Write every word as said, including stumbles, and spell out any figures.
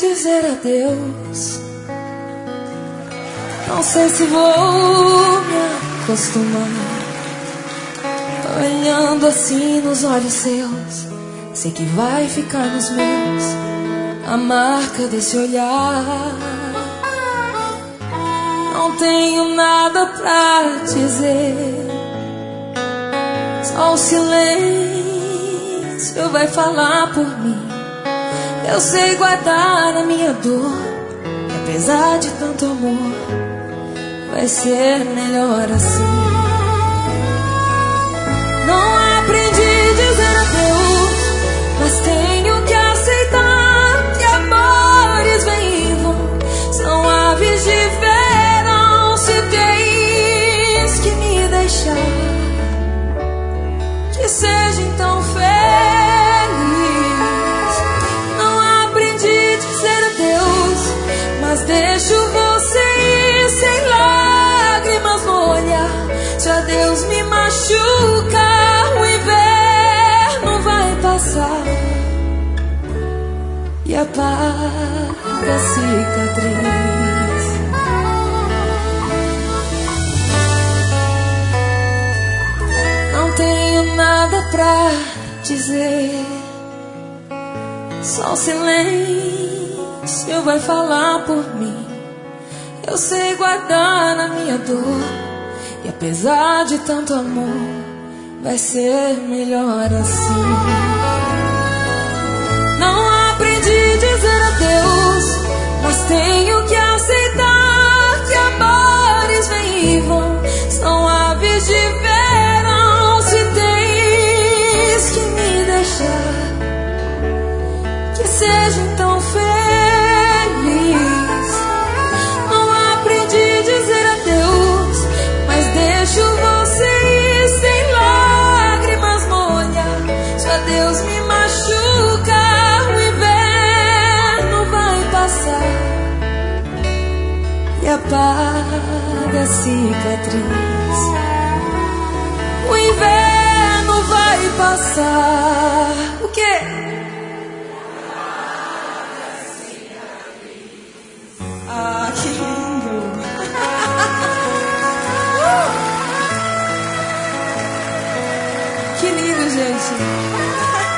dizer adeus. Não sei se vou me acostumar. Olhando assim nos olhos seus, sei que vai ficar nos meus a marca desse olhar. Não tenho nada pra dizer, só o silêncio vai falar por mim. Eu sei guardar a minha dor, e apesar de tanto amor, vai ser melhor assim. Não aprendi a dizer adeus, mas tenho que aceitar que amores vêm e vão. São aves de verão, se tens que me deixar, que seja então feliz. Não aprendi a dizer adeus, mas deixo você ir sem lágrimas no olhar. Se o adeus me machuca, o inverno vai passar e apaga a cicatriz. Não tenho nada pra dizer, só o silêncio vai falar por mim. Eu sei guardar a minha dor, e apesar de tanto amor, vai ser melhor assim. Não aprendi a dizer adeus, mas tenho que aceitar que amores vêm e vão. São aves de verão, se tens que me deixar, que seja então feliz. Não aprendi a dizer adeus, mas deixo você ir sem lágrimas no olhar. Se o adeus me machuca, o inverno vai passar e apaga a cicatriz. O inverno vai passar. O quê? Ah, que lindo! Que lindo, gente!